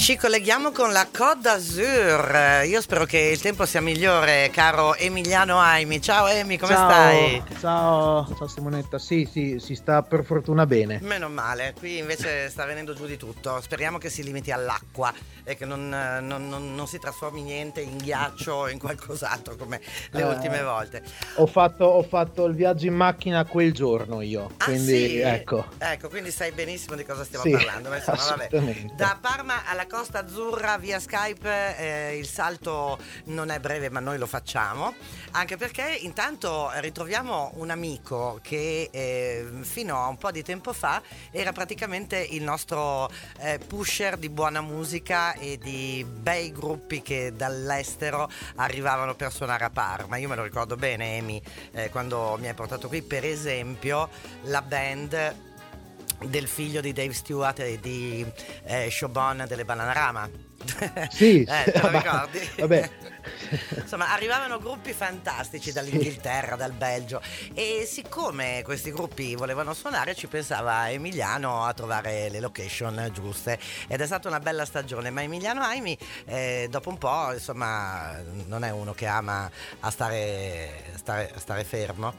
Ci colleghiamo con la Côte d'Azur. Io spero che il tempo sia migliore, caro Emiliano Aimi. Ciao Emi, come stai? Ciao Simonetta. Sì, si sta per fortuna bene. Meno male, qui invece sta venendo giù di tutto. Speriamo che si limiti all'acqua e che non si trasformi niente in ghiaccio o in qualcos'altro come le ultime volte. Ho fatto il viaggio in macchina quel giorno io, quindi sì? ecco, quindi sai benissimo di cosa stiamo sì, parlando. Ma insomma, assolutamente. vabbè. Da Parma alla Costa Azzurra via Skype il salto non è breve, ma noi lo facciamo, anche perché intanto ritroviamo un amico che fino a un po' di tempo fa era praticamente il nostro pusher di buona musica e di bei gruppi che dall'estero arrivavano per suonare a Parma. Io me lo ricordo bene, Emi, quando mi hai portato qui, per esempio, la band del figlio di Dave Stewart e di Showbone delle Bananarama. Sì, te lo ricordi? Vabbè. Insomma, arrivavano gruppi fantastici dall'Inghilterra, dal Belgio, e siccome questi gruppi volevano suonare ci pensava Emiliano a trovare le location giuste, ed è stata una bella stagione. Ma Emiliano Aimi dopo un po', insomma, non è uno che ama a stare fermo,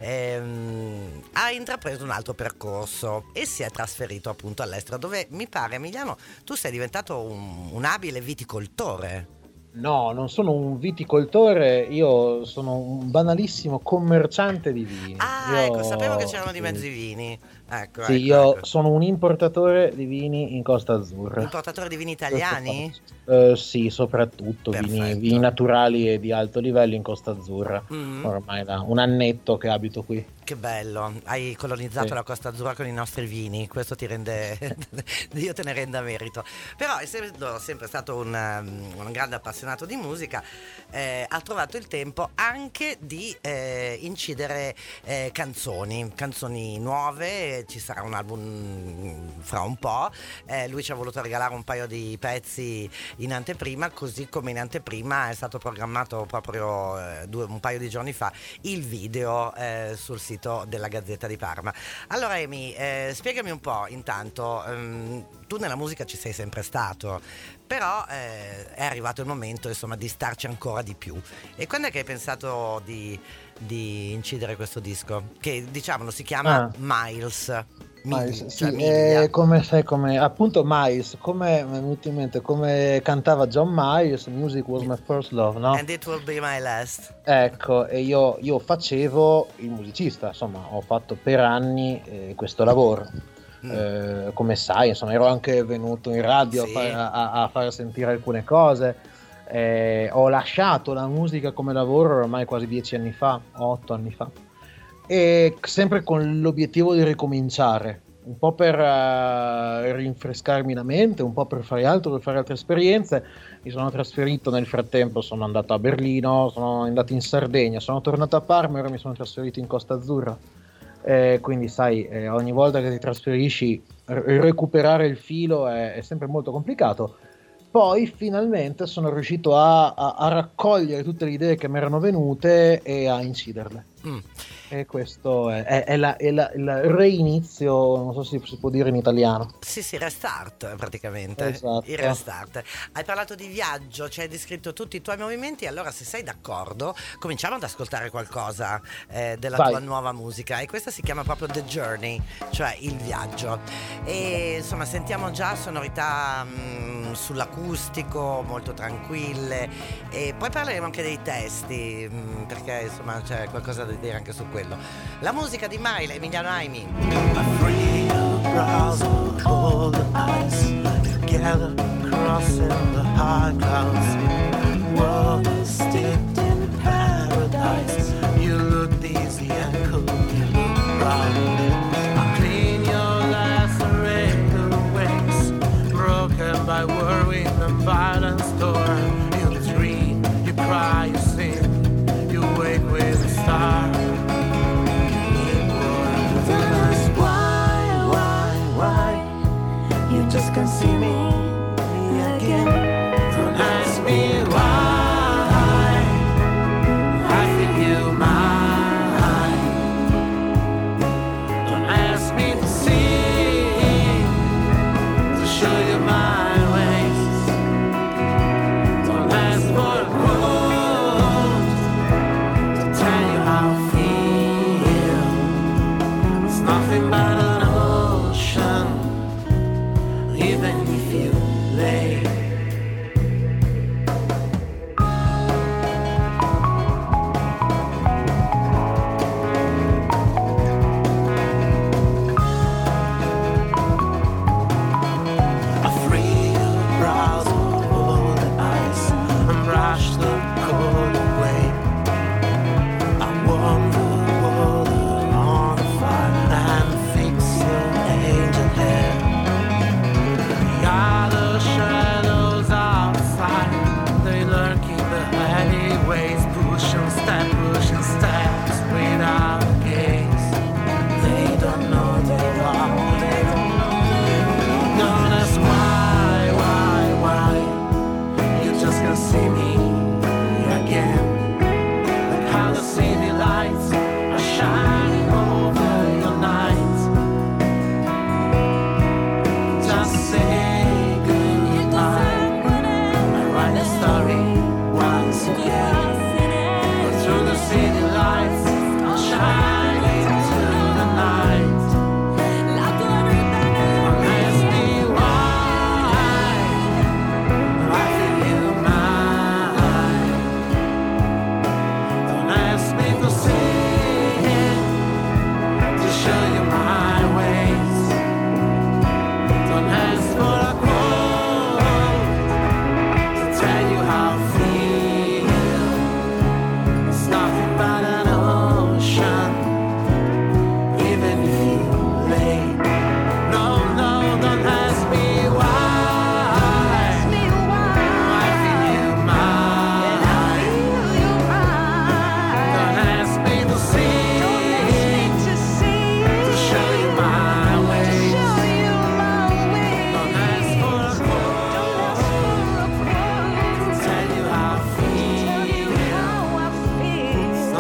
ha intrapreso un altro percorso e si è trasferito appunto all'estero, dove mi pare, Emiliano, tu sei diventato un abile viticoltore. No, non sono un viticoltore, io sono un banalissimo commerciante di vini. Ecco, sapevo che c'erano di mezzi vini. Ecco, sì, io sono un importatore di vini in Costa Azzurra. Importatore di vini italiani? Sì, soprattutto vini naturali e di alto livello in Costa Azzurra. Ormai da un annetto che abito qui. Che bello, hai colonizzato la Costa Azzurra con i nostri vini, questo ti rende, Dio te ne renda merito. Però, essendo sempre stato un grande appassionato di musica, ha trovato il tempo anche di incidere canzoni nuove. Ci sarà un album fra un po', lui ci ha voluto regalare un paio di pezzi in anteprima, così come in anteprima è stato programmato proprio un paio di giorni fa il video sul sito della Gazzetta di Parma. Allora Emi, spiegami un po' intanto, tu nella musica ci sei sempre stato, però è arrivato il momento, insomma, di starci ancora di più. E quando è che hai pensato di incidere questo disco? Che diciamolo si chiama Miles. Sì, come appunto Miles, come mi è venuto in mente, come cantava John Miles, Music was my first love, no? And it will be my last. Ecco, e io facevo il musicista, insomma, ho fatto per anni questo lavoro. Come sai, insomma, ero anche venuto in radio a far sentire alcune cose. Ho lasciato la musica come lavoro ormai quasi 10 anni fa, 8 anni fa. E sempre con l'obiettivo di ricominciare, un po' per rinfrescarmi la mente, un po' per fare altro, per fare altre esperienze. Mi sono trasferito nel frattempo, sono andato a Berlino, sono andato in Sardegna, sono tornato a Parma e ora mi sono trasferito in Costa Azzurra. Quindi sai, ogni volta che ti trasferisci recuperare il filo è sempre molto complicato. Poi finalmente sono riuscito a raccogliere tutte le idee che mi erano venute e a inciderle. E questo è il reinizio, non so se si può dire in italiano. Sì, restart praticamente. Esatto. Il restart. Hai parlato di viaggio, ci hai descritto tutti i tuoi movimenti, allora se sei d'accordo cominciamo ad ascoltare qualcosa della tua nuova musica, e questa si chiama proprio The Journey, cioè il viaggio. E insomma sentiamo già sonorità sull'acustico molto tranquille, e poi parleremo anche dei testi, perché insomma c'è qualcosa da dire anche su quello. La musica di Maile, Emiliano Aimi. Together crossing the high clouds, world steeped in paradise. You look easy and cool, you look proud. Clean your lacerated wings, broken by worry and violence torn. You dream, you cry, you sing, you wake with a star. Just can't see me again. Don't ask me why.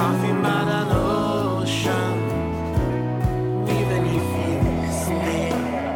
Nothing but an ocean, even if you stay.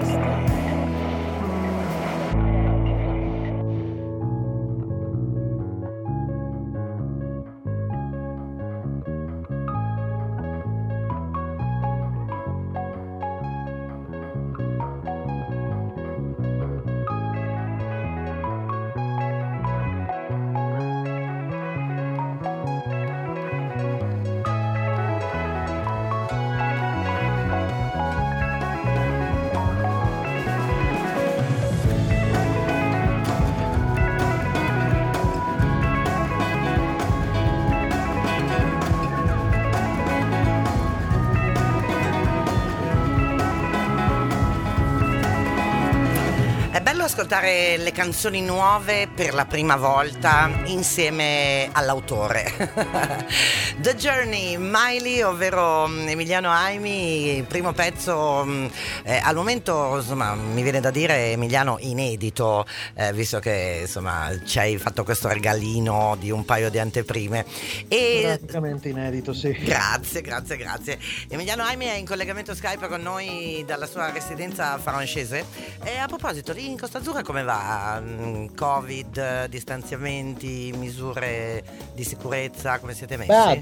Ascoltare le canzoni nuove per la prima volta insieme all'autore. The Journey, Miley, ovvero Emiliano Haimi, primo pezzo al momento, insomma, mi viene da dire, Emiliano, inedito, visto che insomma ci hai fatto questo regalino di un paio di anteprime e praticamente inedito, sì. Grazie. Emiliano Haimi è in collegamento Skype con noi dalla sua residenza francese. E a proposito, lì in Costa Azzurra come va? Covid, distanziamenti, misure di sicurezza, come siete messi?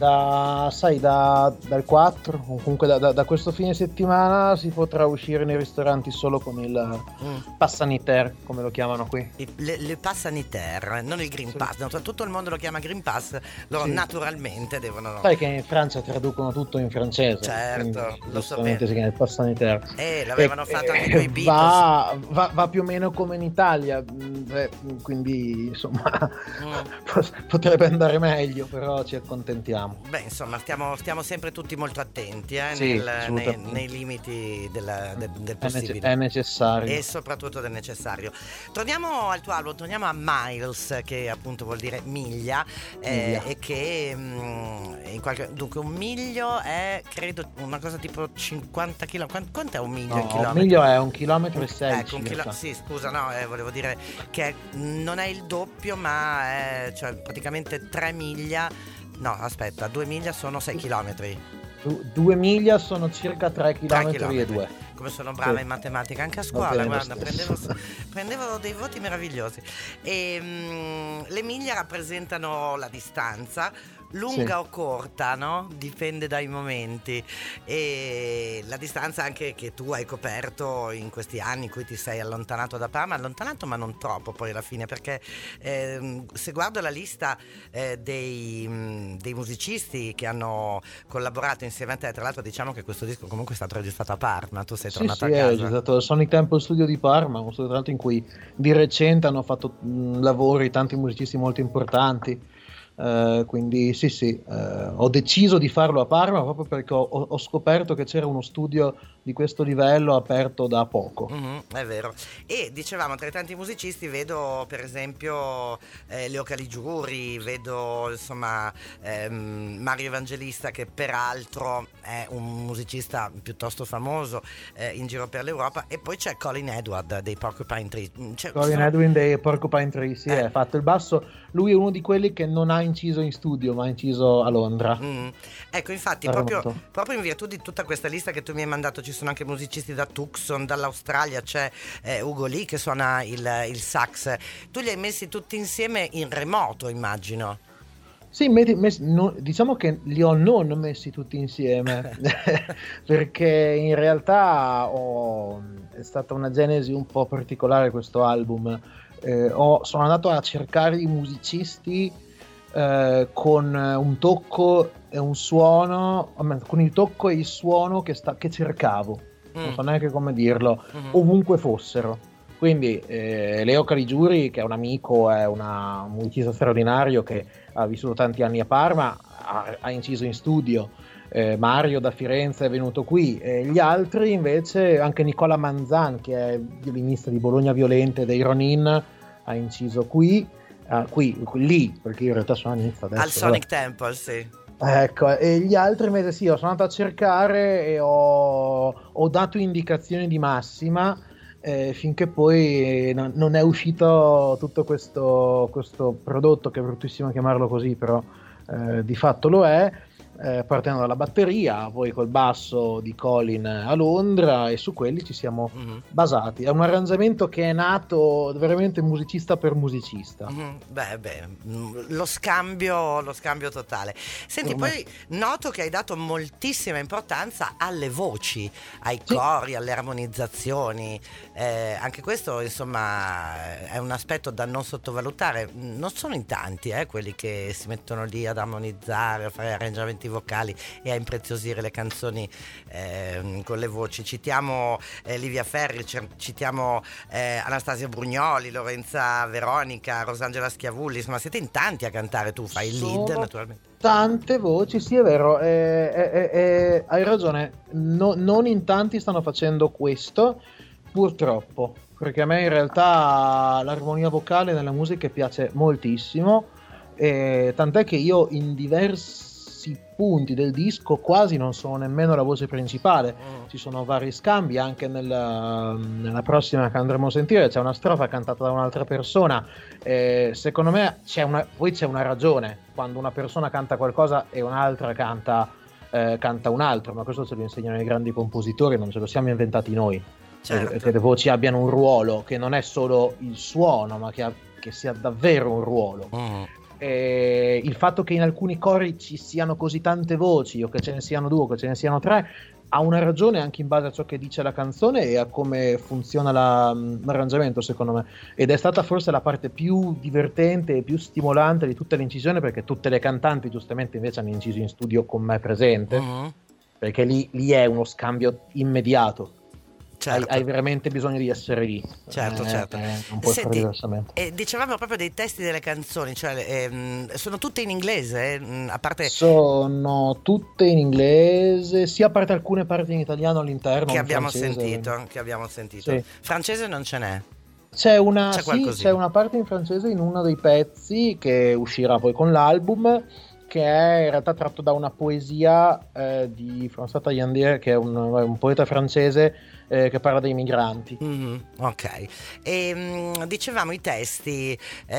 Dal 4, comunque da questo fine settimana si potrà uscire nei ristoranti solo con il pass sanitaire, come lo chiamano qui. Le pass sanitaire, non il Green Pass. No, tutto il mondo lo chiama Green Pass, loro naturalmente devono... Sai che in Francia traducono tutto in francese. Certo, lo so bene. Si chiama il pass sanitaire. L'avevano fatto anche con i Beatles. Va più o meno come in Italia, quindi insomma potrebbe andare meglio, però ci accontentiamo. Beh, insomma, stiamo sempre tutti molto attenti nei limiti del possibile. È necessario. E soprattutto del necessario. Torniamo al tuo album, torniamo a Miles, che appunto vuol dire miglia. E che dunque un miglio è credo una cosa tipo 50 km. Quanto è un miglio in chilometri? Un miglio è 1,6 km. Ecco, sì, scusa, no, volevo dire che non è il doppio, ma è praticamente 3 miglia. No, aspetta, 2 miglia sono 6 chilometri. 2 miglia sono circa 3 km e 2. Come sono brava in matematica anche a scuola, guarda, prendevo dei voti meravigliosi. E le miglia rappresentano la distanza, lunga o corta, no? Dipende dai momenti, e la distanza anche che tu hai coperto in questi anni in cui ti sei allontanato da Parma, ma non troppo poi alla fine, perché se guardo la lista dei musicisti che hanno collaborato insieme a te, tra l'altro diciamo che questo disco comunque è stato registrato a Parma, tu sei tornato a casa. È stato il Sonic Temple Studio di Parma, un studio tra l'altro in cui di recente hanno fatto lavori tanti musicisti molto importanti. Quindi ho deciso di farlo a Parma proprio perché ho scoperto che c'era uno studio di questo livello aperto da poco. È vero. E dicevamo, tra i tanti musicisti vedo per esempio Leo Caligiuri, vedo insomma Mario Evangelista, che peraltro è un musicista piuttosto famoso in giro per l'Europa, e poi c'è Colin Edward dei Porcupine Tree. Edward dei Porcupine Tree, ha fatto il basso. Lui è uno di quelli che non ha inciso in studio, ma ha inciso a Londra. Ecco, infatti proprio in virtù di tutta questa lista che tu mi hai mandato, ci sono anche musicisti da Tucson, dall'Australia c'è Ugo Lee che suona il sax. Tu li hai messi tutti insieme in remoto, immagino. Sì, diciamo che li ho non messi tutti insieme perché in realtà è stata una genesi un po' particolare questo album. Sono andato a cercare i musicisti con un tocco e un suono, con il tocco e il suono che cercavo, non so neanche come dirlo, ovunque fossero. Quindi Leo Caligiuri, che è un amico, è un musicista straordinario che ha vissuto tanti anni a Parma, ha inciso in studio. Mario da Firenze è venuto qui, gli altri invece, anche Nicola Manzan, che è violinista di Bologna Violente dei Ronin, ha inciso lì, perché io in realtà sono inizio adesso. Al Sonic Temple, sì. Ecco, e gli altri invece ho sono andato a cercare e ho dato indicazioni di massima, finché poi non è uscito tutto questo prodotto, che è bruttissimo chiamarlo così, però di fatto lo è. partendo dalla batteria, poi col basso di Colin a Londra, e su quelli ci siamo basati. È un arrangiamento che è nato veramente musicista per musicista. Lo scambio totale. Senti, poi noto che hai dato moltissima importanza alle voci, ai cori, alle armonizzazioni. Anche questo, insomma, è un aspetto da non sottovalutare. Non sono in tanti quelli che si mettono lì ad armonizzare, a fare arrangiamenti vocali e a impreziosire le canzoni con le voci. Citiamo Livia Ferri, citiamo Anastasia Brugnoli, Lorenza Veronica, Rosangela Schiavulli, insomma siete in tanti a cantare. Tu fai il lead, naturalmente. Tante voci, sì, è vero, hai ragione, non in tanti stanno facendo questo, purtroppo, perché a me in realtà l'armonia vocale nella musica piace moltissimo, tant'è che io in diversi punti del disco quasi non sono nemmeno la voce principale. Ci sono vari scambi, anche nella prossima che andremo a sentire c'è una strofa cantata da un'altra persona. Secondo me c'è una ragione quando una persona canta qualcosa e un'altra canta un altro, ma questo ce lo insegnano i grandi compositori, non ce lo siamo inventati noi. Certo. Che le voci abbiano un ruolo, che non è solo il suono, ma che sia davvero un ruolo. Il fatto che in alcuni cori ci siano così tante voci, o che ce ne siano 2 o che ce ne siano 3, ha una ragione anche in base a ciò che dice la canzone e a come funziona l'arrangiamento, secondo me. Ed è stata forse la parte più divertente e più stimolante di tutta l'incisione, perché tutte le cantanti giustamente invece hanno inciso in studio con me presente, perché lì è uno scambio immediato. Certo. Hai veramente bisogno di essere lì. Certo. Non puoi fare diversamente. Dicevamo proprio dei testi delle canzoni, cioè sono tutte in inglese, a parte... Sono tutte in inglese, sì, a parte alcune parti in italiano all'interno. Che abbiamo sentito. Sì. Francese non ce n'è? C'è una parte in francese in uno dei pezzi che uscirà poi con l'album, che è in realtà tratto da una poesia di François Taillandier, che è un poeta francese che parla dei migranti. Ok. Dicevamo i testi,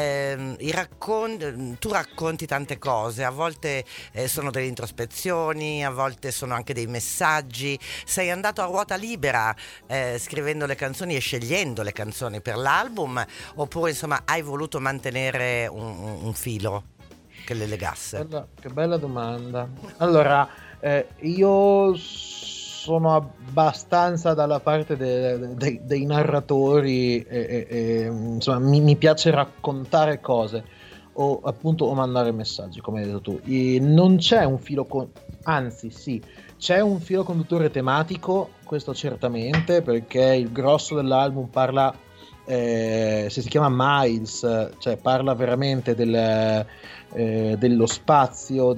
tu racconti tante cose, a volte sono delle introspezioni, a volte sono anche dei messaggi. Sei andato a ruota libera scrivendo le canzoni e scegliendo le canzoni per l'album, oppure insomma hai voluto mantenere un filo che le legasse? Che bella domanda. Allora, io sono abbastanza dalla parte dei narratori, insomma mi piace raccontare cose o mandare messaggi, come hai detto tu. Non c'è un filo anzi sì, c'è un filo conduttore tematico, questo certamente, perché il grosso dell'album parla, se si chiama Miles, cioè parla veramente dello spazio,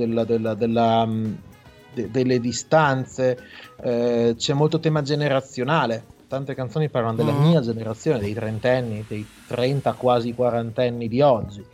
delle distanze, c'è molto tema generazionale, tante canzoni parlano della mia generazione, dei trentenni, dei 30 quasi quarantenni di oggi,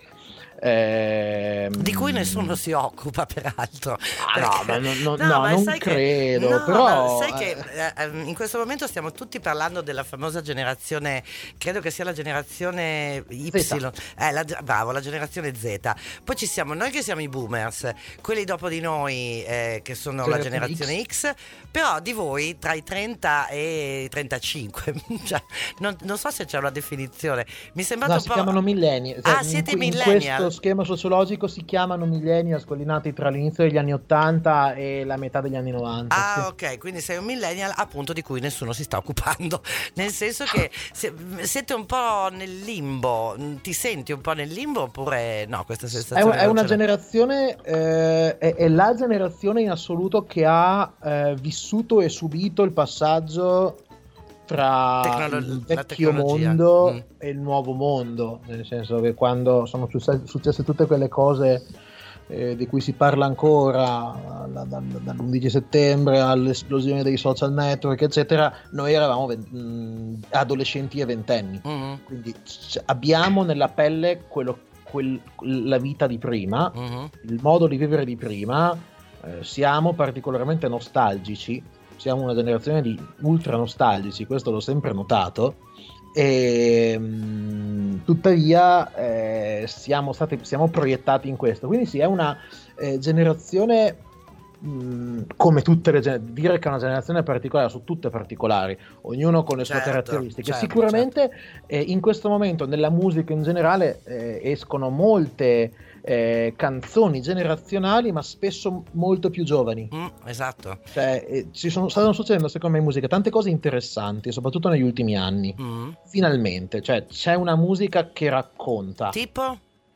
di cui nessuno si occupa peraltro. Non credo, però sai che in questo momento stiamo tutti parlando della famosa generazione, credo che sia la generazione Y, la generazione Z. Poi ci siamo noi che siamo i boomers, quelli dopo di noi che sono la generazione X, però di voi tra i 30 e i 35 cioè, non so se c'è una definizione, mi sembra si chiamano millennial. Siete In millennial. questo schema sociologico si chiamano millennials, quelli nati tra l'inizio degli anni 80 e la metà degli anni 90. Sì. Ok, quindi sei un millennial appunto di cui nessuno si sta occupando, nel senso che siete un po' nel limbo. Ti senti un po' nel limbo oppure no? Questa sensazione è una generazione, è la generazione in assoluto che ha vissuto e subito il passaggio tra il vecchio mondo e il nuovo mondo, nel senso che quando sono successe tutte quelle cose di cui si parla ancora, dall'11 settembre all'esplosione dei social network eccetera, noi eravamo adolescenti e ventenni, quindi abbiamo nella pelle la vita di prima, il modo di vivere di prima, siamo particolarmente nostalgici. Siamo una generazione di ultra nostalgici, questo l'ho sempre notato, e tuttavia siamo proiettati in questo. Quindi sì, è una generazione come tutte dire che è una generazione particolare, su tutte particolari, ognuno con le sue caratteristiche. Sicuramente in questo momento nella musica in generale escono molte canzoni generazionali, ma spesso molto più giovani. Esatto. Cioè, stanno succedendo secondo me in musica tante cose interessanti, soprattutto negli ultimi anni. Finalmente, cioè c'è una musica che racconta. Tipo?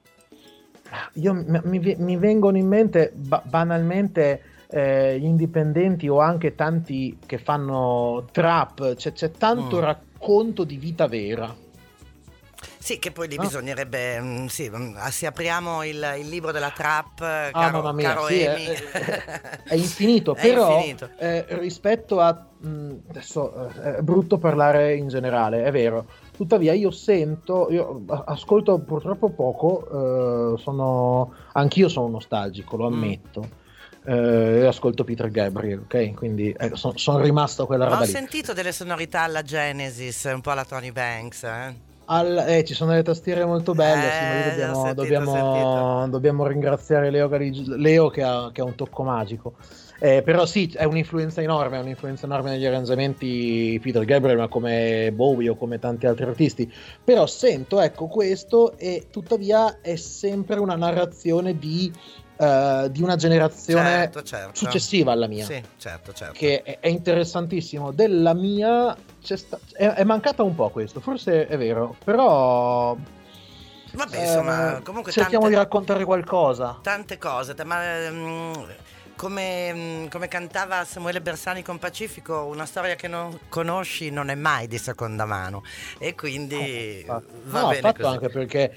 Mi vengono in mente banalmente gli indipendenti o anche tanti che fanno trap, c'è tanto racconto di vita vera. Sì, che poi lì bisognerebbe, se apriamo il libro della trap, caro Emi. È infinito, però infinito. Rispetto a, adesso è brutto parlare in generale, è vero, tuttavia io ascolto purtroppo poco, anch'io sono nostalgico, lo ammetto. Ascolto Peter Gabriel, ok? Quindi sono rimasto a quella roba lì. Ho sentito delle sonorità alla Genesis, un po' alla Tony Banks, ci sono delle tastiere molto belle, sì, ma dobbiamo ringraziare Leo che ha un tocco magico. Però sì, è un'influenza enorme negli arrangiamenti Peter Gabriel, ma come Bowie o come tanti altri artisti. Però sento, ecco, questo, e tuttavia è sempre una narrazione di una generazione successiva alla mia. Sì, certo. Che è interessantissimo. Della mia è mancata un po' questo, forse è vero, però vabbè, insomma, comunque cerchiamo di raccontare qualcosa. Tante cose, ma come cantava Samuele Bersani con Pacifico, una storia che non conosci non è mai di seconda mano, e quindi va bene così. Anche perché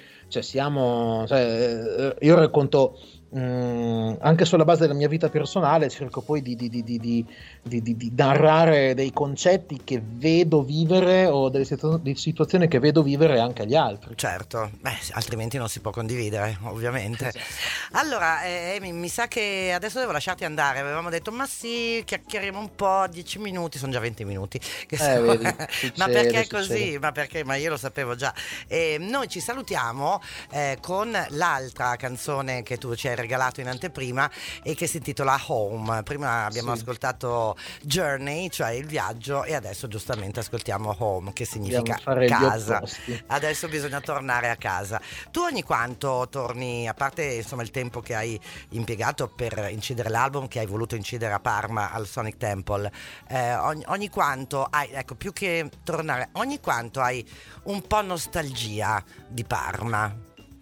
io racconto anche sulla base della mia vita personale, cerco poi di narrare dei concetti che vedo vivere o delle situazioni che vedo vivere anche agli altri. Certo, altrimenti non si può condividere, ovviamente. Allora, mi sa che adesso devo lasciarti andare. Avevamo detto, ma sì, chiacchieriamo un po', 10 minuti, sono già 20 minuti. Vedi, ma perché è così? Ma io lo sapevo già. Noi ci salutiamo con l'altra canzone che tu ci hai regalato in anteprima e che si intitola Home. Prima abbiamo ascoltato Journey, cioè il viaggio, e adesso giustamente ascoltiamo Home, che significa casa. Adesso bisogna tornare a casa. Tu ogni quanto torni, a parte insomma il tempo che hai impiegato per incidere l'album, che hai voluto incidere a Parma al Sonic Temple, ogni quanto hai, ecco, più che tornare, ogni quanto hai un po' nostalgia di Parma?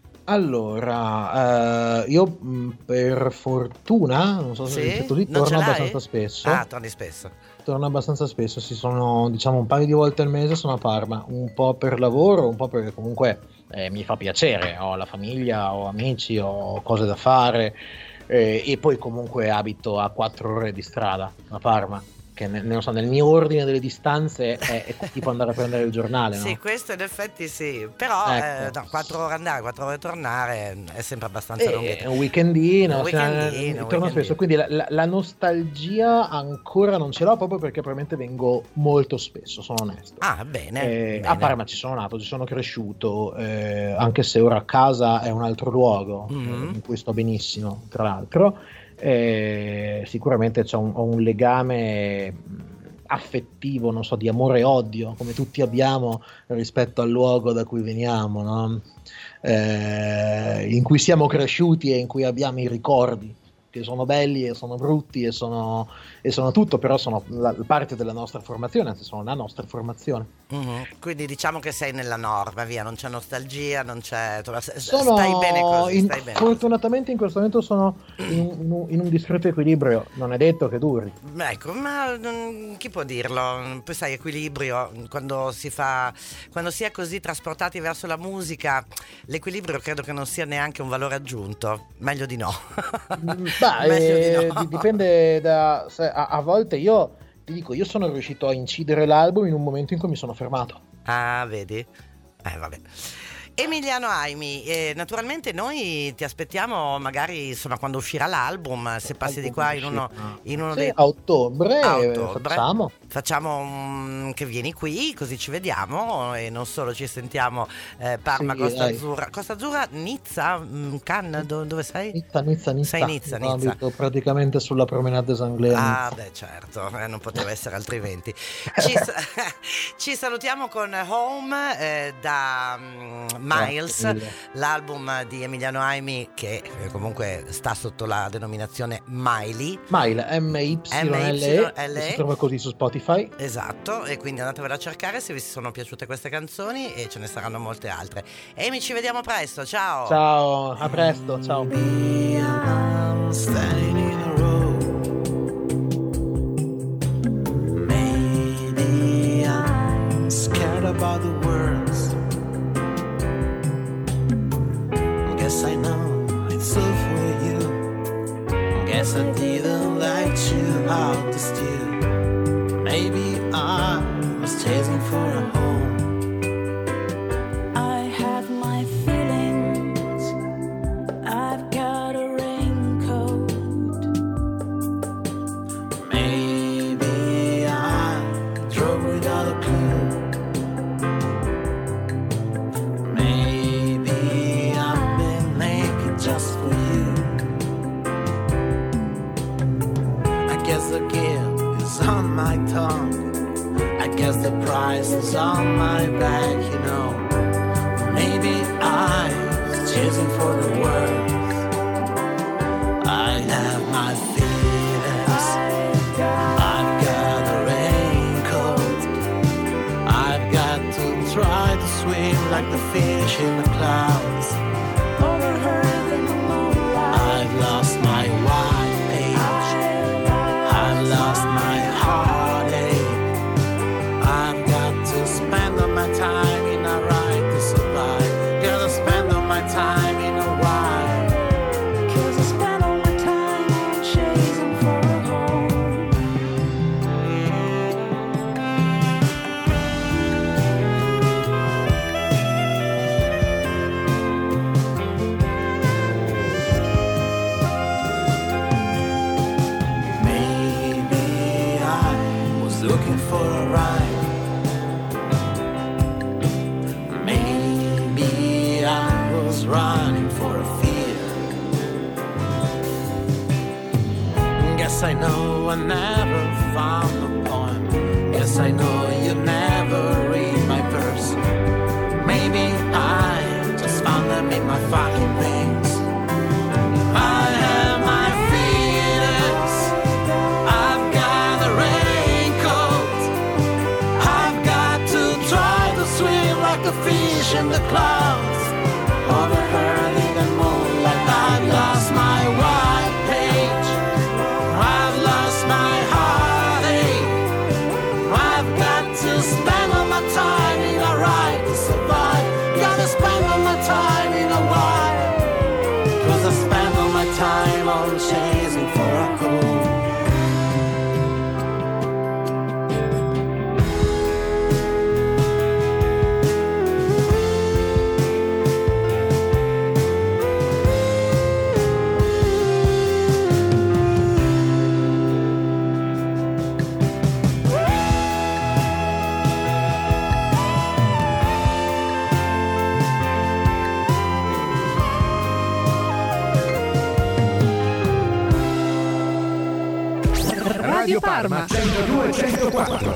Allora, io per fortuna, non so se è così, torno abbastanza spesso. Torni spesso. Torno abbastanza spesso, sono diciamo un paio di volte al mese sono a Parma, un po' per lavoro, un po' perché comunque mi fa piacere, ho la famiglia, ho amici, ho cose da fare, e poi comunque abito a 4 ore di strada a Parma, che nel mio ordine delle distanze è tipo andare a prendere il giornale, no? Sì, questo in effetti sì, però ecco. 4 ore andare, 4 ore tornare è sempre abbastanza lunghetto. È un weekendino, torno spesso, quindi la nostalgia ancora non ce l'ho, proprio perché probabilmente vengo molto spesso, sono onesto. Bene. A Parma ci sono nato, ci sono cresciuto, anche se ora casa è un altro luogo, in cui sto benissimo, tra l'altro. Sicuramente ho un legame affettivo, non so, di amore e odio, come tutti abbiamo rispetto al luogo da cui veniamo, no? In cui siamo cresciuti e in cui abbiamo i ricordi, che sono belli e sono brutti e sono tutto, però sono parte della nostra formazione, anzi sono la nostra formazione. Quindi diciamo che sei nella norma, via, non c'è nostalgia, non c'è... stai bene così, fortunatamente in questo momento sono in un discreto equilibrio, non è detto che duri. Ecco, ma chi può dirlo? Poi sai, equilibrio, quando si è così trasportati verso la musica, l'equilibrio credo che non sia neanche un valore aggiunto, meglio di no. Dipende a volte io ti dico, io sono riuscito a incidere l'album in un momento in cui mi sono fermato. Vedi? Vabbè. Emiliano Haimi, naturalmente noi ti aspettiamo magari insomma quando uscirà l'album, se passi di qua in uno Sì, dei... a ottobre, facciamo che vieni qui, così ci vediamo e non solo ci sentiamo. Parma, Sì, Costa dai. Azzurra, Costa Azzurra, Nizza, Cannes, dove sei? Nizza. Sei Nizza. Abito praticamente sulla promenade des Anglais. Ah, beh, certo, non poteva essere altrimenti. Ci salutiamo con Home da Miles, l'album di Emiliano Haimi che comunque sta sotto la denominazione Miley. Mile, MYLE, si trova così su Spotify. Esatto, e quindi andatevela a cercare se vi sono piaciute queste canzoni e ce ne saranno molte altre. Amy, ci vediamo presto, ciao! Ciao, a presto, ciao. I'm standing in a row. Maybe I'm scared about the words. Guess I know it's all for you. Guess I didn't let you out the steal. Maybe I was chasing for a home. I have my feelings. I've got a raincoat. Maybe I drove without a clue. Maybe I've been naked just for you. I guess the gift is on my tongue. I guess the price is on my back, you know. Maybe I was chasing for the words. I have my feelings. I've got a raincoat. I've got to try to swim like the fish in the clouds. Overheard in the moonlight. I've lost my white page. I've lost my heartache. I've got to spend all my time in a ride to survive. Gotta spend all my time in a while. 'Cause I spent all my time chasing for a home. Maybe I was looking for a ride. Maybe I was running for a fear. Guess I know I never found a poem. Guess I know you never read my verse. Maybe I just found them in my fucking veins. I have my feelings. I've got a raincoat. I've got to try to swim like a fish in the clouds. Overheard in the moonlight. I've lost my white page. I've lost my heartache. I've got to spend all my time in a ride to survive. Gotta spend all my time in a while. 'Cause I spend all my time on chasing for a home. Radio Parma 102 104.